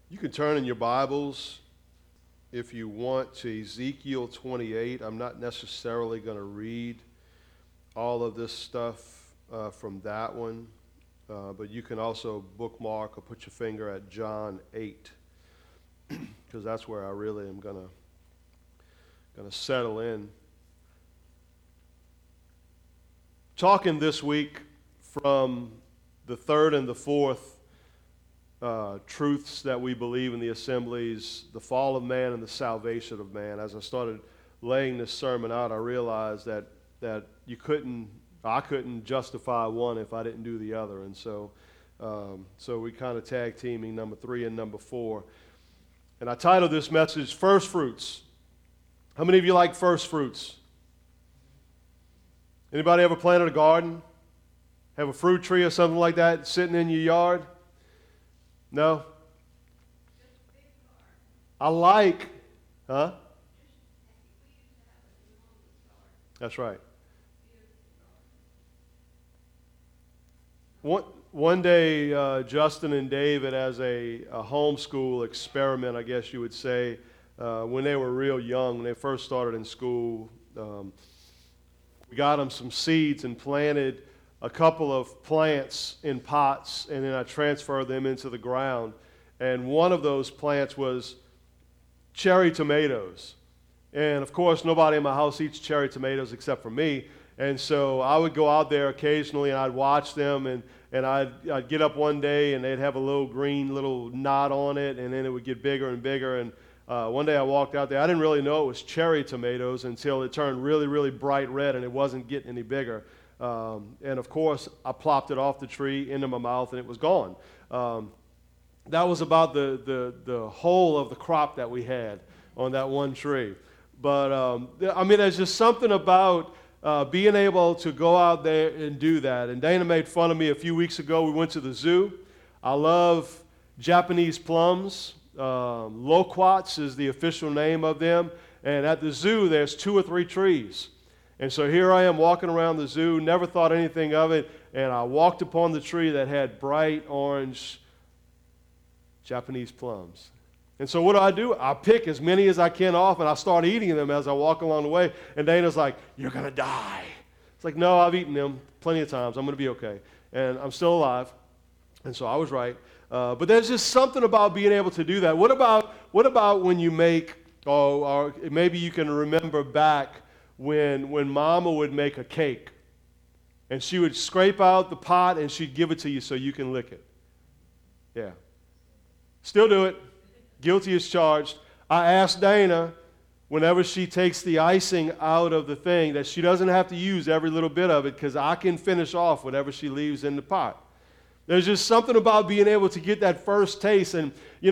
You can turn in your Bibles if you want to Ezekiel 28. I'm not necessarily going to read all of this stuff from that one, but you can also bookmark or put your finger at John 8, because that's where I really am going to settle in. Talking this week from the third and the fourth truths that we believe in the assemblies, the fall of man and the salvation of man. As I started laying this sermon out, I realized that I couldn't justify one if I didn't do the other, and so we kind of tag teaming number 3 and number 4. And I titled this message "First Fruits." How many of you like first fruits? Anybody ever planted a garden? Have a fruit tree or something like that sitting in your yard? No? I like, huh? That's right. One day, Justin and David, as a homeschool experiment, I guess you would say, when they were real young, when they first started in school, we got them some seeds and planted a couple of plants in pots, and then I transferred them into the ground. And one of those plants was cherry tomatoes. And of course, nobody in my house eats cherry tomatoes except for me. And so I would go out there occasionally and I'd watch them, and I'd get up one day and they'd have a little green little knot on it, and then it would get bigger and bigger. And one day I walked out there. I didn't really know it was cherry tomatoes until it turned really, really bright red and it wasn't getting any bigger. And of course, I plopped it off the tree into my mouth and it was gone. That was about the whole of the crop that we had on that one tree. But I mean, there's just something about being able to go out there and do that. And Dana made fun of me a few weeks ago. We went to the zoo. I love Japanese plums. Loquats is the official name of them. And at the zoo, there's 2 or 3 trees. And so here I am walking around the zoo, never thought anything of it, and I walked upon the tree that had bright orange Japanese plums. And so what do? I pick as many as I can off, and I start eating them as I walk along the way. And Dana's like, "You're going to die." It's like, no, I've eaten them plenty of times. I'm going to be okay. And I'm still alive. And so I was right. But there's just something about being able to do that. What about when you make, or maybe you can remember back when Mama would make a cake, and she would scrape out the pot and she'd give it to you so you can lick it. Yeah. Still do it. Guilty as charged. I asked Dana, whenever she takes the icing out of the thing, that she doesn't have to use every little bit of it, because I can finish off whatever she leaves in the pot. There's just something about being able to get that first taste. And,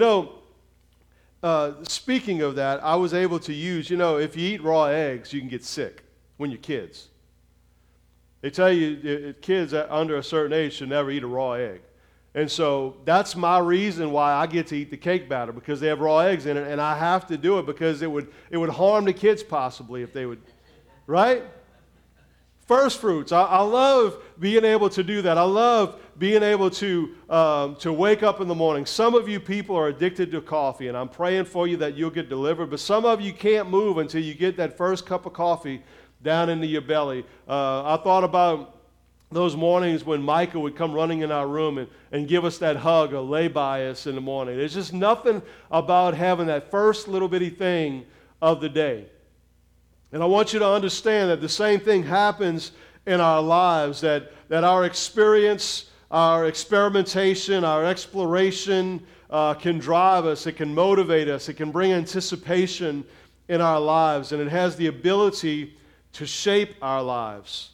speaking of that, I was able to use, if you eat raw eggs, you can get sick when you're kids. They tell you kids under a certain age should never eat a raw egg. And so that's my reason why I get to eat the cake batter, because they have raw eggs in it, and I have to do it because it would harm the kids possibly if they would, right? First fruits. I love being able to do that. I love being able to wake up in the morning. Some of you people are addicted to coffee, and I'm praying for you that you'll get delivered. But some of you can't move until you get that first cup of coffee down into your belly. I thought about those mornings when Micah would come running in our room and give us that hug or lay by us in the morning. There's just nothing about having that first little bitty thing of the day. And I want you to understand that the same thing happens in our lives, that our experience, our experimentation, our exploration can drive us, it can motivate us, it can bring anticipation in our lives, and it has the ability to shape our lives.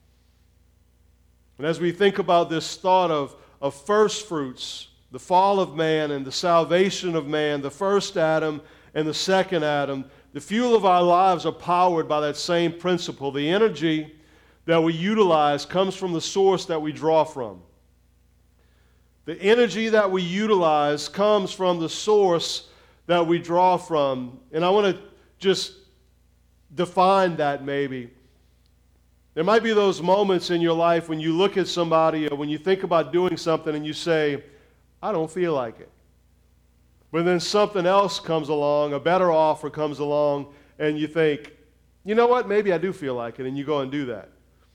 And as we think about this thought of first fruits, the fall of man and the salvation of man, the first Adam and the second Adam, the fuel of our lives are powered by that same principle. The energy that we utilize comes from the source that we draw from. The energy that we utilize comes from the source that we draw from. And I want to just define that maybe. There might be those moments in your life when you look at somebody or when you think about doing something and you say, I don't feel like it. But then something else comes along, a better offer comes along, and you think, you know what, maybe I do feel like it, and you go and do that.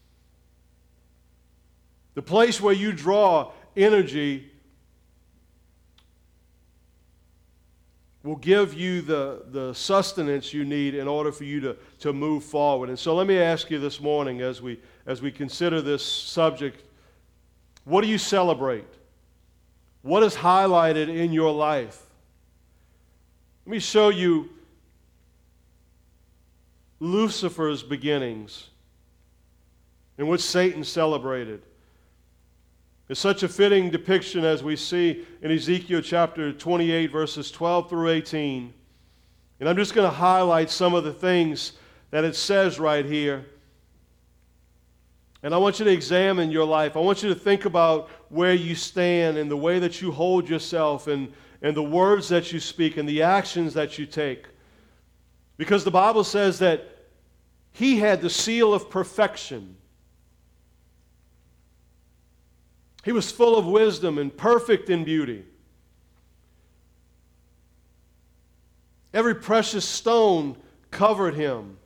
The place where you draw energy will give you the sustenance you need in order for you to move forward. And so let me ask you this morning as we consider this subject, what do you celebrate? What is highlighted in your life? Let me show you Lucifer's beginnings, in which Satan celebrated. It's such a fitting depiction as we see in Ezekiel chapter 28, verses 12 through 18. And I'm just going to highlight some of the things that it says right here. And I want you to examine your life. I want you to think about where you stand and the way that you hold yourself and the words that you speak and the actions that you take. Because the Bible says that he had the seal of perfection. He was full of wisdom and perfect in beauty. Every precious stone covered him.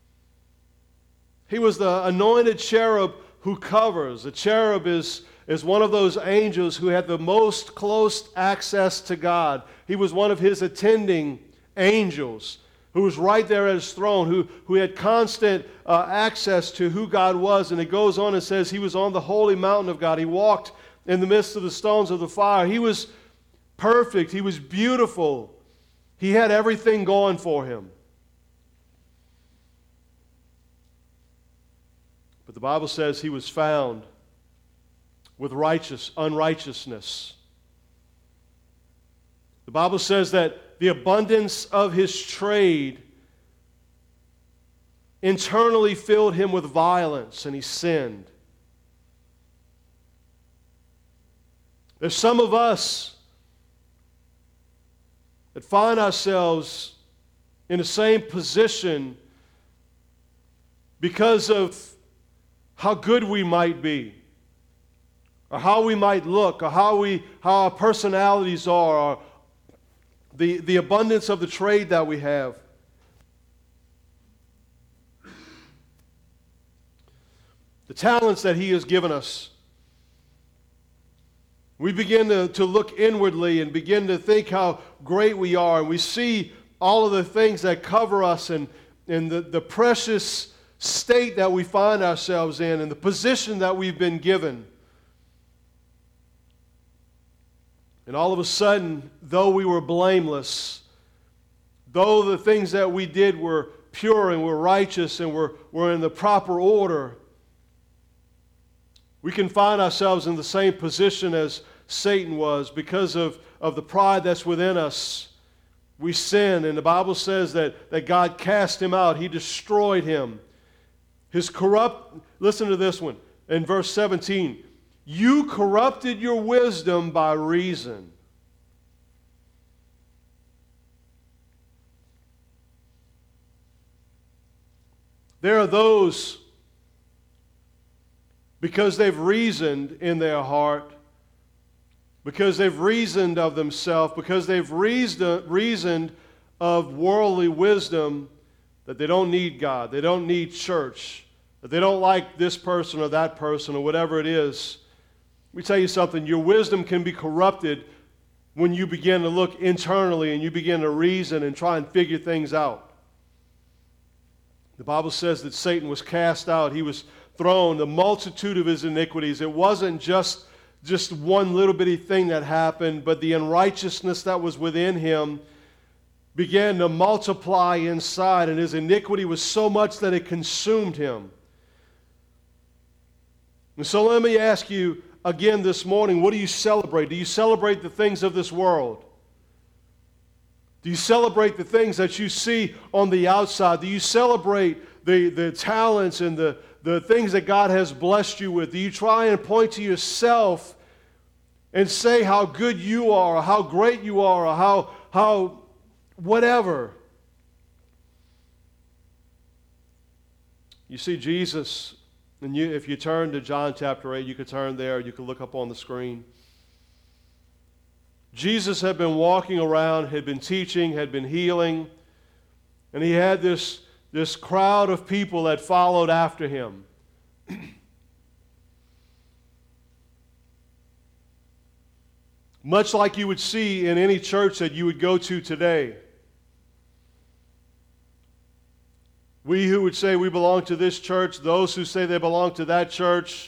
He was the anointed cherub who covers. The cherub is one of those angels who had the most close access to God. He was one of his attending angels who was right there at his throne, who had constant access to who God was. And it goes on and says he was on the holy mountain of God. He walked in the midst of the stones of the fire. He was perfect. He was beautiful. He had everything going for him. But the Bible says he was found with unrighteousness. The Bible says that the abundance of his trade internally filled him with violence, and he sinned. There's some of us that find ourselves in the same position because of how good we might be, or how we might look, or how our personalities are, or the abundance of the trade that we have. The talents that he has given us. We begin to look inwardly and begin to think how great we are, and we see all of the things that cover us and the precious state that we find ourselves in and the position that we've been given. And all of a sudden, though we were blameless, though the things that we did were pure and were righteous and were in the proper order, we can find ourselves in the same position as Satan was because of the pride that's within us. We sin, and the Bible says that God cast him out. He destroyed him. Listen to this one, in verse 17. You corrupted your wisdom by reason. There are those, because they've reasoned in their heart, because they've reasoned of themselves, because they've reasoned of worldly wisdom, that they don't need God, they don't need church, that they don't like this person or that person or whatever it is. Let me tell you something, your wisdom can be corrupted when you begin to look internally and you begin to reason and try and figure things out. The Bible says that Satan was cast out. He was thrown, the multitude of his iniquities. It wasn't just one little bitty thing that happened, but the unrighteousness that was within him began to multiply inside, and his iniquity was so much that it consumed him. And so let me ask you again this morning, what do you celebrate? Do you celebrate the things of this world? Do you celebrate the things that you see on the outside? Do you celebrate the talents and the things that God has blessed you with? Do you try and point to yourself and say how good you are, or how great you are, or how whatever? You see, Jesus, and if you turn to John chapter 8, you could turn there, you could look up on the screen. Jesus had been walking around, had been teaching, had been healing, and he had this crowd of people that followed after him. Much like you would see in any church that you would go to today. We who would say we belong to this church, those who say they belong to that church,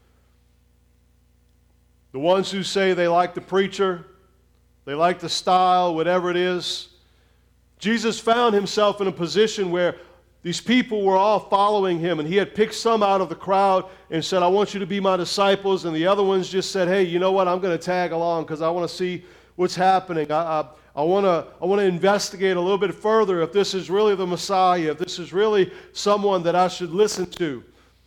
the ones who say they like the preacher, they like the style, whatever it is. Jesus found himself in a position where these people were all following him, and he had picked some out of the crowd and said, I want you to be my disciples, and the other ones just said, hey, you know what, I'm going to tag along because I want to see what's happening. I want to investigate a little bit further if this is really the Messiah, if this is really someone that I should listen to.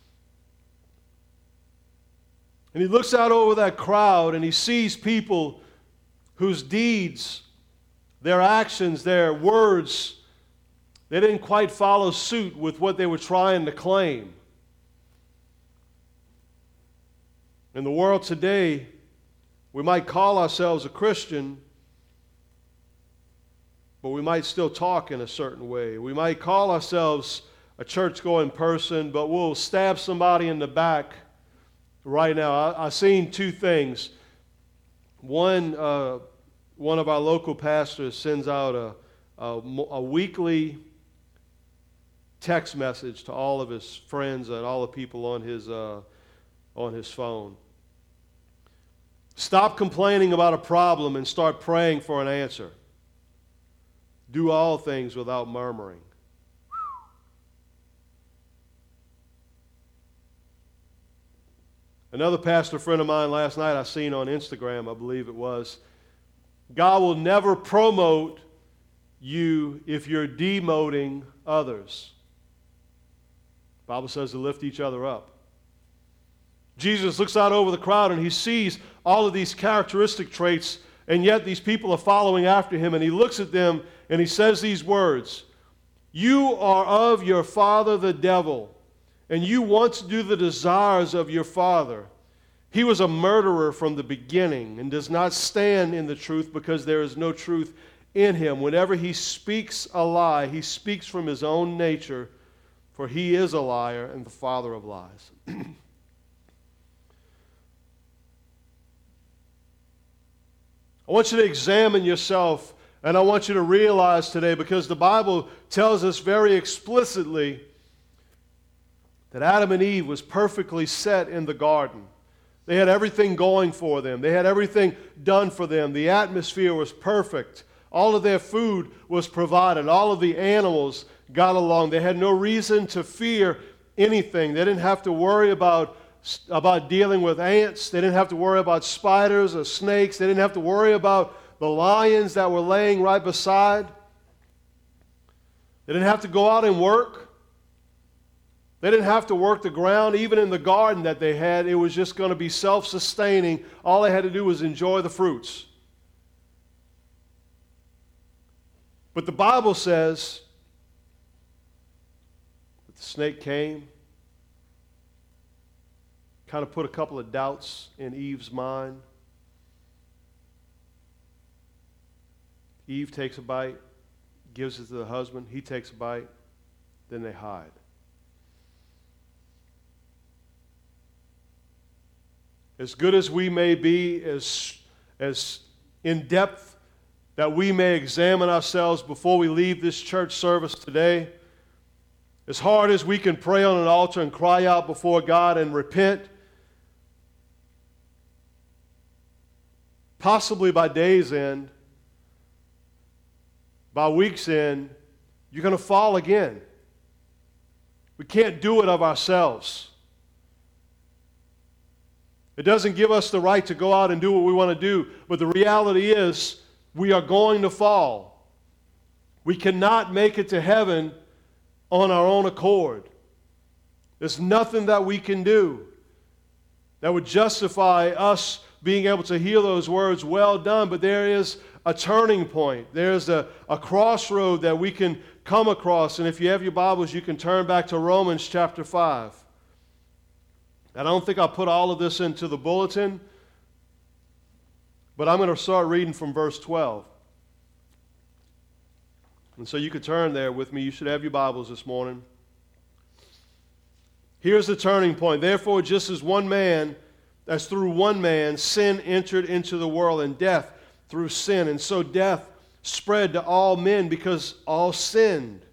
And he looks out over that crowd and he sees people whose deeds, their actions, their words, they didn't quite follow suit with what they were trying to claim. In the world today, we might call ourselves a Christian, but we might still talk in a certain way. We might call ourselves a church-going person, but we'll stab somebody in the back right now. I've seen two things. One of our local pastors sends out a weekly text message to all of his friends and all the people on his phone. Stop complaining about a problem and start praying for an answer. Do all things without murmuring. Another pastor friend of mine last night I seen on Instagram, I believe it was, God will never promote you if you're demoting others. The Bible says to lift each other up. Jesus looks out over the crowd and he sees all of these characteristic traits, and yet these people are following after him, and he looks at them and he says these words, you are of your father the devil, and you want to do the desires of your father. He was a murderer from the beginning and does not stand in the truth because there is no truth in him. Whenever he speaks a lie, he speaks from his own nature, for he is a liar and the father of lies. I want you to examine yourself, and I want you to realize today, because the Bible tells us very explicitly that Adam and Eve was perfectly set in the garden. They had everything going for them. They had everything done for them. The atmosphere was perfect. All of their food was provided. All of the animals got along. They had no reason to fear anything. They didn't have to worry about dealing with ants. They didn't have to worry about spiders or snakes. They didn't have to worry about the lions that were laying right beside. They didn't have to go out and work. They didn't have to work the ground. Even in the garden that they had, it was just going to be self-sustaining. All they had to do was enjoy the fruits. But the Bible says that the snake came, kind of put a couple of doubts in Eve's mind. Eve takes a bite, gives it to the husband. He takes a bite, then they hide. As good as we may be, as in depth that we may examine ourselves before we leave this church service today, as hard as we can pray on an altar and cry out before God and repent, possibly by day's end, by week's end, you're going to fall again. We can't do it of ourselves. It doesn't give us the right to go out and do what we want to do, but the reality is we are going to fall. We cannot make it to heaven on our own accord. There's nothing that we can do that would justify us being able to hear those words, well done, but there is a turning point. There's a crossroad that we can come across, and if you have your Bibles, you can turn back to Romans chapter 5. I don't think I'll put all of this into the bulletin, But I'm going to start reading from verse 12. And so you could turn there with me. You should have your Bibles this morning. Here's the turning point. Therefore, just as through one man, sin entered into the world, and death through sin. And so death spread to all men because all sinned.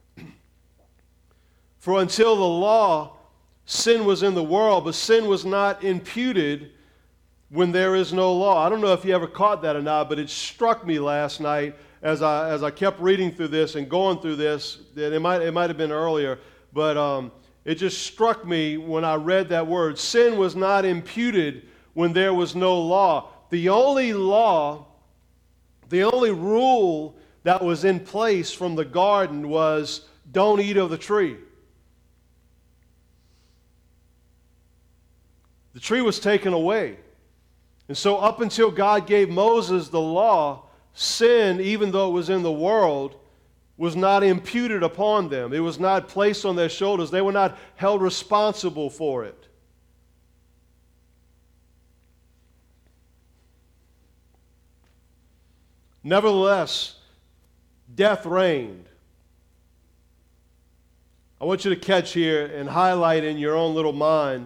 For until the law, sin was in the world, but sin was not imputed when there is no law. I don't know if you ever caught that or not, but it struck me last night as I kept reading through this and going through this. That it might have been earlier, but it just struck me when I read that word. Sin was not imputed when there was no law. The only law, the only rule that was in place from the garden was don't eat of the tree. The tree was taken away. And so up until God gave Moses the law, sin, even though it was in the world, was not imputed upon them. It was not placed on their shoulders. They were not held responsible for it. Nevertheless, death reigned. I want you to catch here and highlight in your own little mind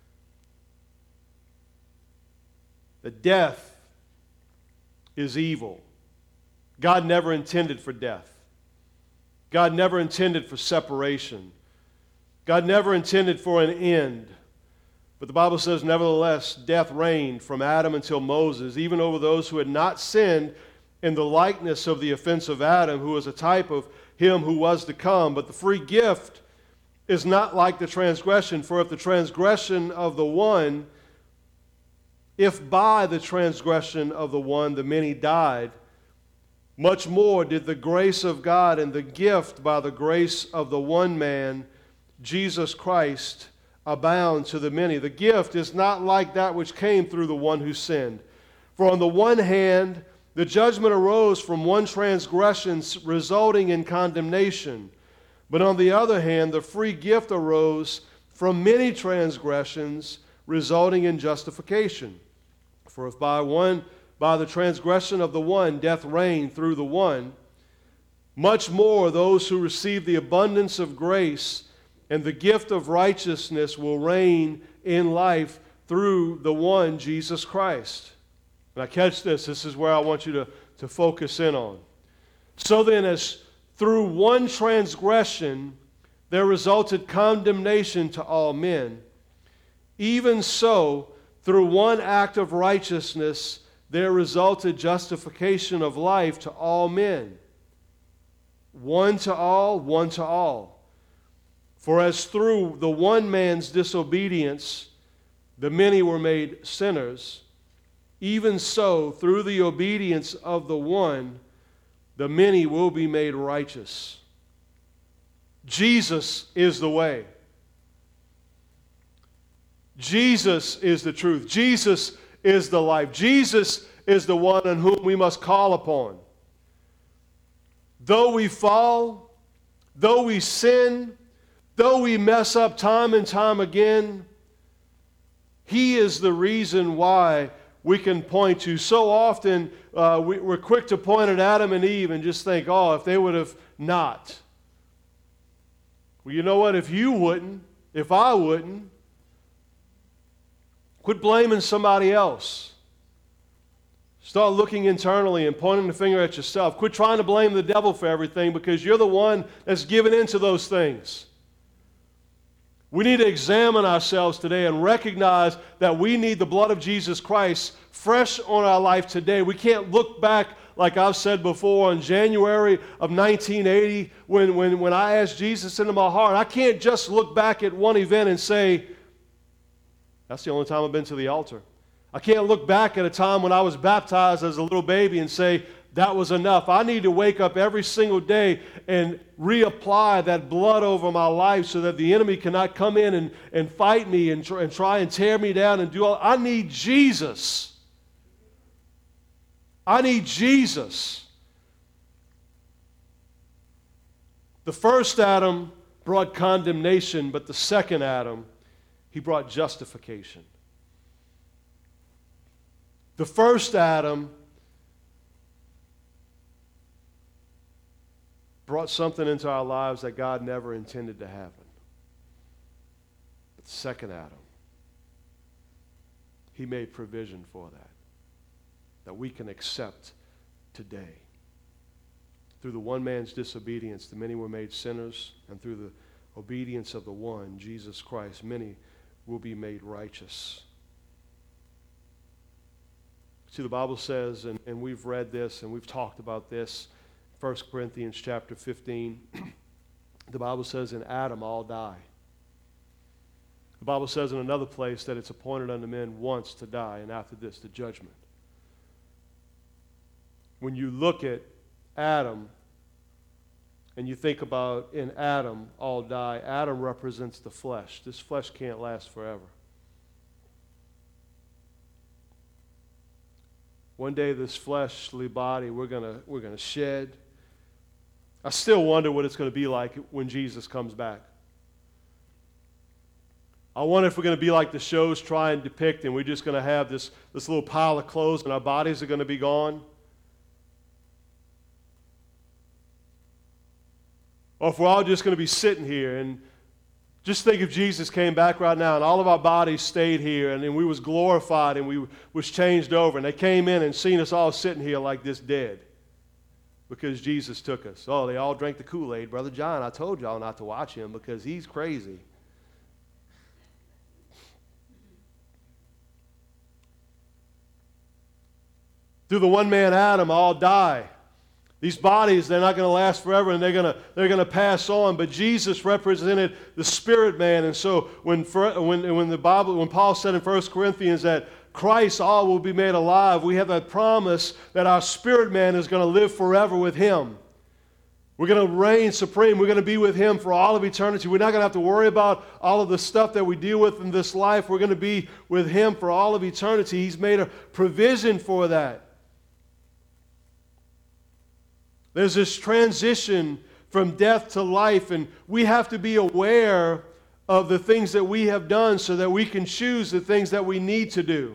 that death is evil. God never intended for death. God never intended for separation. God never intended for an end. But the Bible says, nevertheless, death reigned from Adam until Moses, even over those who had not sinned in the likeness of the offense of Adam, who was a type of him who was to come. But the free gift is not like the transgression, for if the transgression of the one, if by the transgression of the one the many died, much more did the grace of God and the gift by the grace of the one man, Jesus Christ, abound to the many. The gift is not like that which came through the one who sinned. For on the one hand, the judgment arose from one transgression resulting in condemnation. But on the other hand, the free gift arose from many transgressions resulting in justification. For if by the transgression of the one death reigned through the one, much more those who receive the abundance of grace and the gift of righteousness will reign in life through the one, Jesus Christ. Now catch this. This is where I want you to focus in on. So then, as through one transgression there resulted condemnation to all men, even so, through one act of righteousness, there resulted justification of life to all men. One to all, one to all. For as through the one man's disobedience the many were made sinners, even so through the obedience of the one the many will be made righteous. Jesus is the way. Jesus is the truth. Jesus is the life. Jesus is the one on whom we must call upon. Though we fall, though we sin, though we mess up time and time again, He is the reason why we can point to. So often we're quick to point at Adam and Eve and just think, oh, if they would have not. Well, you know what? If you wouldn't, if I wouldn't, quit blaming somebody else. Start looking internally and pointing the finger at yourself. Quit trying to blame the devil for everything because you're the one that's given into those things. We need to examine ourselves today and recognize that we need the blood of Jesus Christ fresh on our life today. We can't look back, like I've said before, on January of 1980 when I asked Jesus into my heart. I can't just look back at one event and say, that's the only time I've been to the altar. I can't look back at a time when I was baptized as a little baby and say, that was enough. I need to wake up every single day and reapply that blood over my life so that the enemy cannot come in and fight me and try and tear me down and do all. I need Jesus. I need Jesus. The first Adam brought condemnation, but the second Adam, he brought justification. The first Adam brought something into our lives that God never intended to happen. But the second Adam, he made provision for that we can accept today. Through the one man's disobedience, the many were made sinners, and through the obedience of the one, Jesus Christ, many will be made righteous. See, the Bible says, and we've read this and we've talked about this, 1 Corinthians chapter 15, the Bible says, in Adam all die. The Bible says in another place that it's appointed unto men once to die, and after this, the judgment. When you look at Adam, and you think about in Adam all die, Adam represents the flesh. This flesh can't last forever. One day this fleshly body we're gonna shed. I still wonder what it's going to be like when Jesus comes back. I wonder if we're going to be like the shows try and depict, and we're just going to have this little pile of clothes and our bodies are going to be gone. Or if we're all just going to be sitting here, and just think if Jesus came back right now and all of our bodies stayed here and we was glorified and we was changed over, and they came in and seen us all sitting here like this dead because Jesus took us. Oh, they all drank the Kool-Aid. Brother John, I told y'all not to watch him because he's crazy. Through the one man Adam, all die. These bodies, they're not going to last forever, and they're going to pass on. But Jesus represented the spirit man, and so when Paul said in 1 Corinthians that Christ all will be made alive, we have that promise that our spirit man is going to live forever with Him. We're going to reign supreme. We're going to be with Him for all of eternity. We're not going to have to worry about all of the stuff that we deal with in this life. We're going to be with Him for all of eternity. He's made a provision for that. There's this transition from death to life, and we have to be aware of the things that we have done so that we can choose the things that we need to do.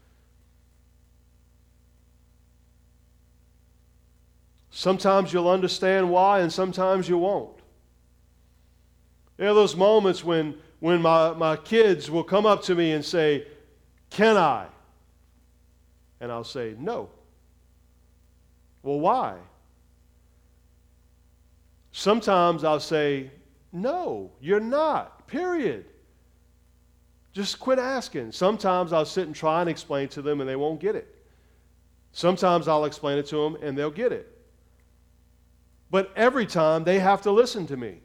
Sometimes you'll understand why, and sometimes you won't. There are those moments when my kids will come up to me and say, "Can I?" And I'll say, "No." Well, why? Sometimes I'll say, "No, you're not, period." Just quit asking. Sometimes I'll sit and try and explain to them and they won't get it. Sometimes I'll explain it to them and they'll get it. But every time they have to listen to me.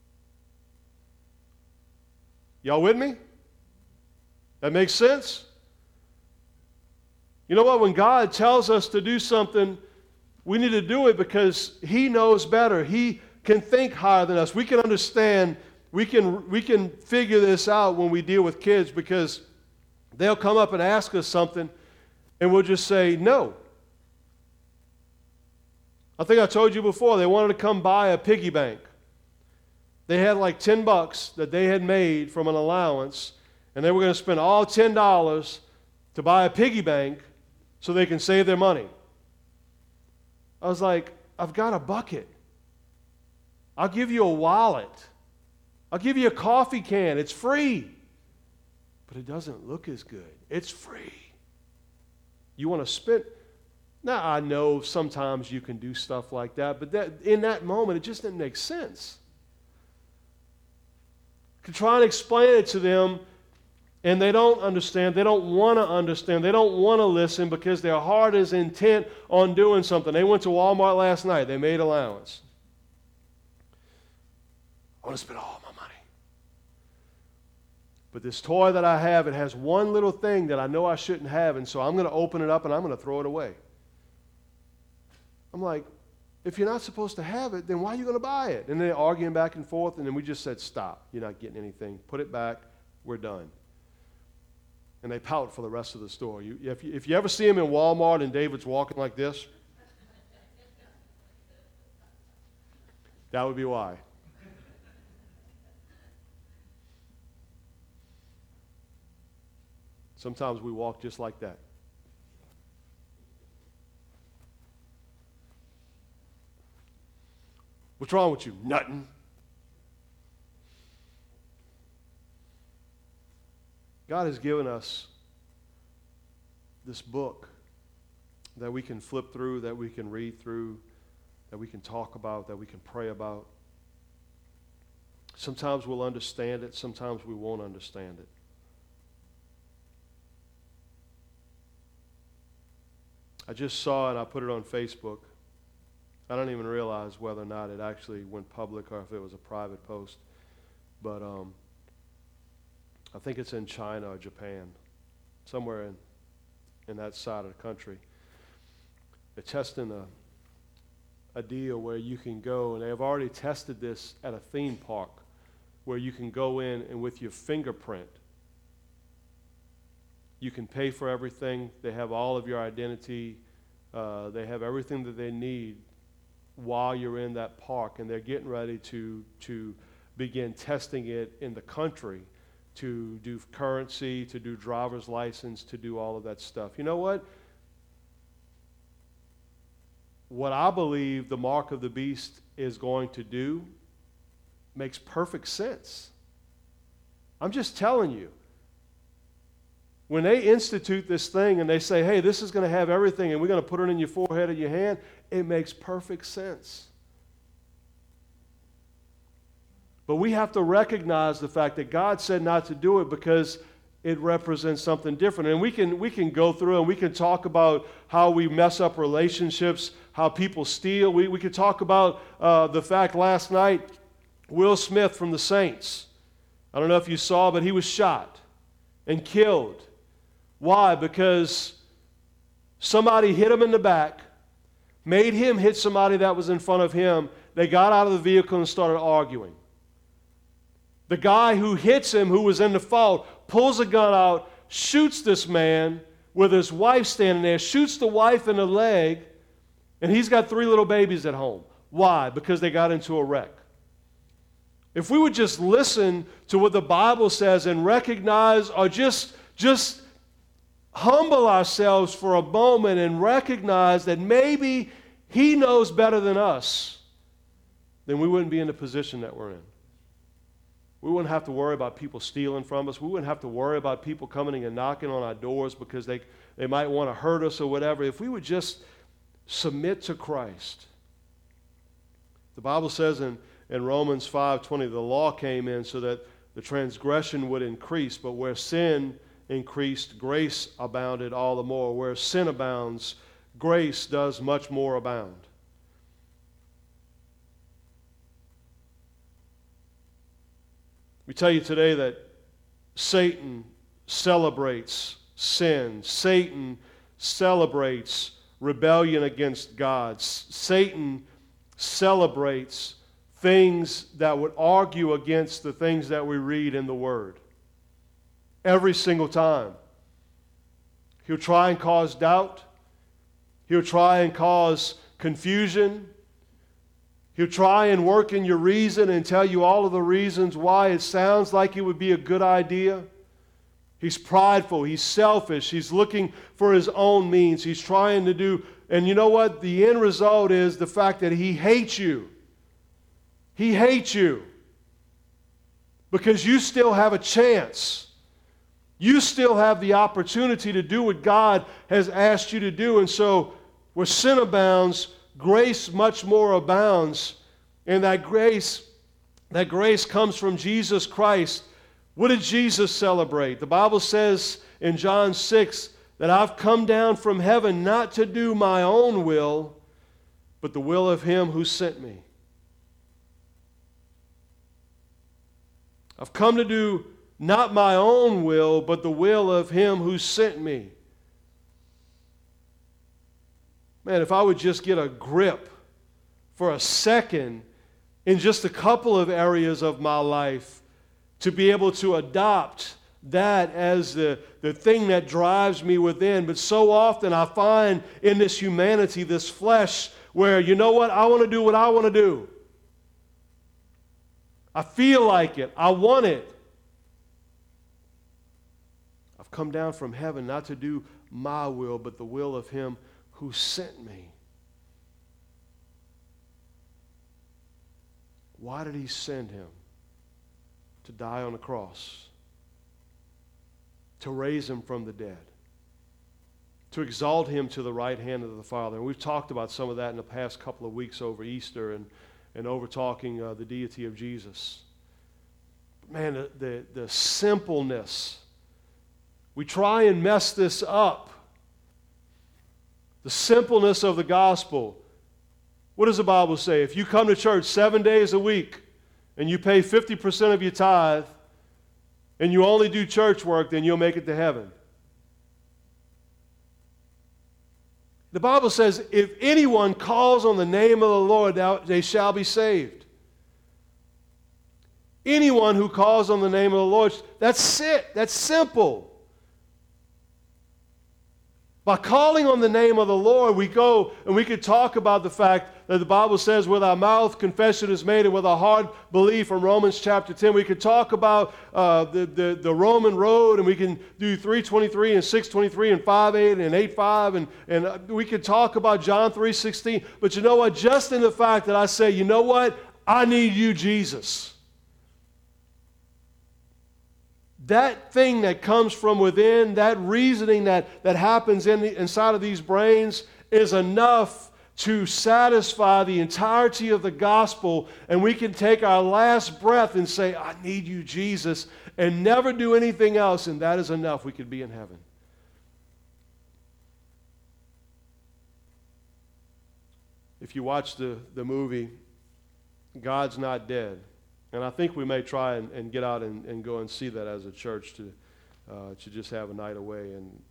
Y'all with me? That makes sense? You know what? When God tells us to do something, we need to do it because He knows better. He can think higher than us. We can understand. We can figure this out when we deal with kids because they'll come up and ask us something and we'll just say no. I think I told you before, they wanted to come buy a piggy bank. They had like $10 that they had made from an allowance, and they were going to spend all $10 to buy a piggy bank so they can save their money. I was like, I've got a bucket. I'll give you a wallet. I'll give you a coffee can. It's free. But it doesn't look as good. It's free. You want to spend... Now, I know sometimes you can do stuff like that, but in that moment, it just didn't make sense. You can try and explain it to them, and they don't understand. They don't want to understand. They don't want to listen because their heart is intent on doing something. They went to Walmart last night. They made allowance. I want to spend all my money. But this toy that I have, it has one little thing that I know I shouldn't have, and so I'm going to open it up and I'm going to throw it away. I'm like, if you're not supposed to have it, then why are you going to buy it? And they're arguing back and forth, and then we just said, stop. You're not getting anything. Put it back. We're done. And they pout for the rest of the store. If you ever see them in Walmart and David's walking like this, that would be why. Sometimes we walk just like that. What's wrong with you? Nothing. God has given us this book that we can flip through, that we can read through, that we can talk about, that we can pray about. Sometimes we'll understand it, sometimes we won't understand it. I just saw it, I put it on Facebook. I don't even realize whether or not it actually went public or if it was a private post. But I think it's in China or Japan, somewhere in that side of the country. They're testing a deal where you can go, and they have already tested this at a theme park, where you can go in and with your fingerprint, you can pay for everything. They have all of your identity. They have everything that they need while you're in that park, and they're getting ready to begin testing it in the country, to do currency, to do driver's license, to do all of that stuff. You know what? What I believe the mark of the beast is going to do makes perfect sense. I'm just telling you. When they institute this thing and they say, hey, this is going to have everything and we're going to put it in your forehead or your hand, it makes perfect sense. But we have to recognize the fact that God said not to do it because it represents something different. And we can go through and we can talk about how we mess up relationships, how people steal. We could talk about the fact last night, Will Smith from the Saints. I don't know if you saw, but he was shot and killed. Why? Because somebody hit him in the back, made him hit somebody that was in front of him. They got out of the vehicle and started arguing. The guy who hits him, who was in the fault, pulls a gun out, shoots this man with his wife standing there, shoots the wife in the leg, and he's got 3 little babies at home. Why? Because they got into a wreck. If we would just listen to what the Bible says and recognize, or just humble ourselves for a moment and recognize that maybe He knows better than us, then we wouldn't be in the position that we're in. We wouldn't have to worry about people stealing from us. We wouldn't have to worry about people coming and knocking on our doors because they might want to hurt us or whatever. If we would just submit to Christ. The Bible says in Romans 5:20, the law came in so that the transgression would increase, but where sin increased, grace abounded all the more. Where sin abounds, grace does much more abound. We tell you today that Satan celebrates sin. Satan celebrates rebellion against God. Satan celebrates things that would argue against the things that we read in the Word. Every single time. He'll try and cause doubt. He'll try and cause confusion. He'll try and work in your reason and tell you all of the reasons why it sounds like it would be a good idea. He's prideful. He's selfish. He's looking for his own means. He's trying to do, and you know what? The end result is the fact that he hates you. He hates you because you still have a chance. You still have the opportunity to do what God has asked you to do. And so where sin abounds, grace much more abounds. And that grace comes from Jesus Christ. What did Jesus celebrate? The Bible says in John 6 that I've come down from heaven not to do my own will, but the will of Him who sent me. I've come to do not my own will, but the will of Him who sent me. Man, if I would just get a grip for a second in just a couple of areas of my life to be able to adopt that as the thing that drives me within. But so often I find in this humanity, this flesh, where, you know what, I want to do what I want to do. I feel like it. I want it. I've come down from heaven not to do my will, but the will of Him who sent me. why did he send him to die on the cross? To raise him from the dead. To exalt him to the right hand of the Father. And we've talked about some of that in the past couple of weeks over Easter and over talking the deity of Jesus. Man, the simpleness. We try and mess this up. The simpleness of the gospel. What does the Bible say? If you come to church 7 days a week and you pay 50% of your tithe and you only do church work, then you'll make it to heaven. The Bible says, if anyone calls on the name of the Lord, they shall be saved. Anyone who calls on the name of the Lord, that's it. That's simple. By calling on the name of the Lord, we go and we could talk about the fact that the Bible says with our mouth confession is made and with our heart belief from Romans chapter 10. We could talk about the Roman road, and we can do 3:23 and 6:23 and 5:8 and 8:5 and we could talk about John 3:16. But you know what? Just in the fact that I say, you know what? I need you, Jesus. That thing that comes from within, that reasoning that happens inside of these brains is enough to satisfy the entirety of the gospel, and we can take our last breath and say, I need you, Jesus, and never do anything else, and that is enough. We could be in heaven. If you watch the movie, God's Not Dead, and I think we may try and get out and go and see that as a church to just have a night away. And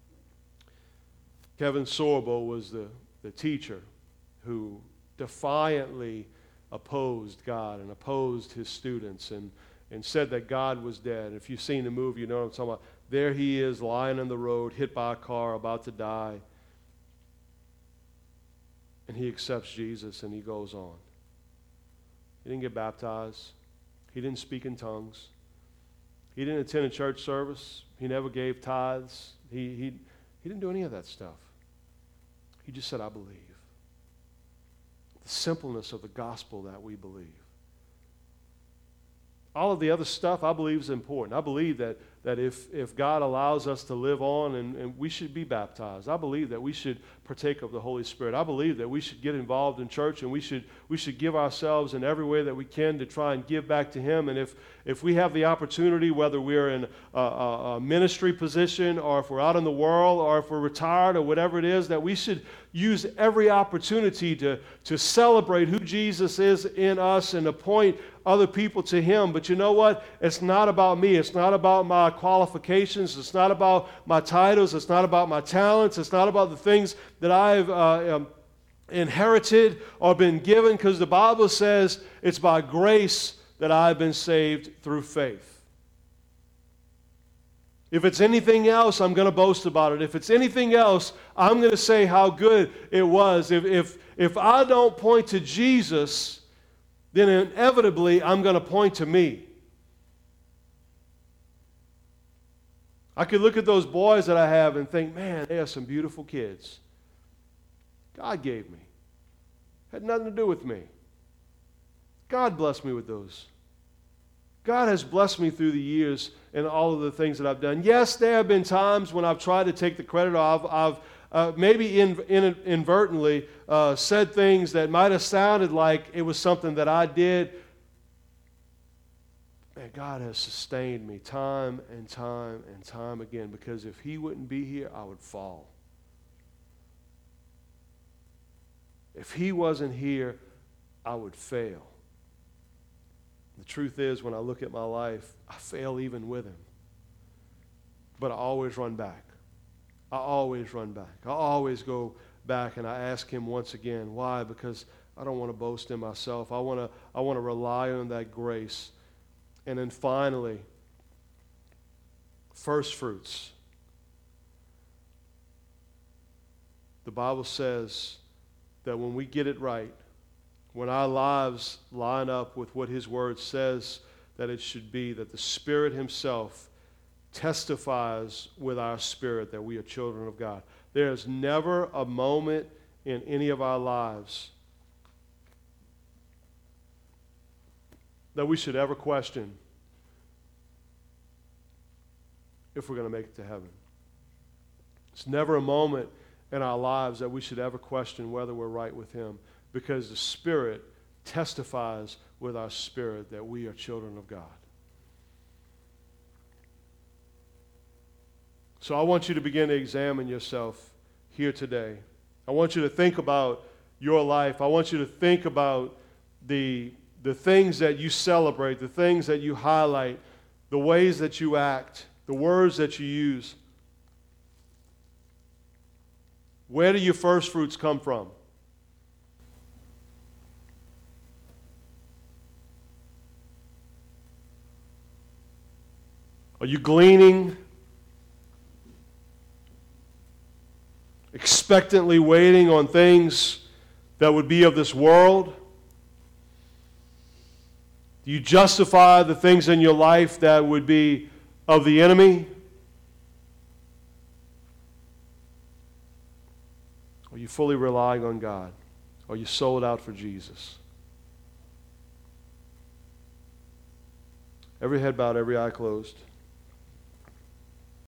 Kevin Sorbo was the teacher who defiantly opposed God and opposed his students and said that God was dead. If you've seen the movie, you know what I'm talking about. There he is lying on the road, hit by a car, about to die. And he accepts Jesus and he goes on. He didn't get baptized. He didn't speak in tongues. He didn't attend a church service. He never gave tithes. He didn't do any of that stuff. He just said, I believe. The simpleness of the gospel that we believe. All of the other stuff I believe is important. I believe that if God allows us to live on, and we should be baptized. I believe that we should partake of the Holy Spirit. I believe that we should get involved in church, and we should give ourselves in every way that we can to try and give back to Him. And if we have the opportunity, whether we're in a ministry position or if we're out in the world or if we're retired or whatever it is, that we should use every opportunity to celebrate who Jesus is in us and to point other people to Him. But you know what? It's not about me. It's not about my qualifications. It's not about my titles. It's not about my talents. It's not about the things that I've inherited or been given, because the Bible says it's by grace that I've been saved through faith. If it's anything else, I'm going to boast about it. If it's anything else, I'm going to say how good it was. If I don't point to Jesus, then inevitably I'm going to point to me. I could look at those boys that I have and think, man, they are some beautiful kids. God gave me. Had nothing to do with me. God blessed me with those. God has blessed me through the years and all of the things that I've done. Yes, there have been times when I've tried to take the credit, or I've maybe inadvertently said things that might have sounded like it was something that I did. Man, God has sustained me time and time and time again, because if He wouldn't be here, I would fall. If He wasn't here, I would fail. The truth is, when I look at my life, I fail even with Him. But I always run back. I always run back. I always go back and I ask Him once again. Why? Because I don't want to boast in myself. I want to rely on that grace. And then finally, first fruits. The Bible says that when we get it right, when our lives line up with what His Word says that it should be, that the Spirit Himself testifies with our spirit that we are children of God. There is never a moment in any of our lives that we should ever question if we're going to make it to heaven. It's never a moment in our lives that we should ever question whether we're right with Him, because the Spirit testifies with our spirit that we are children of God. So I want you to begin to examine yourself here today. I want you to think about your life. I want you to think about the things that you celebrate, the things that you highlight, the ways that you act, the words that you use. Where do your first fruits come from? Are you gleaning, expectantly waiting on things that would be of this world? Do you justify the things in your life that would be of the enemy? Are you fully relying on God? Are you sold out for Jesus? Every head bowed, every eye closed.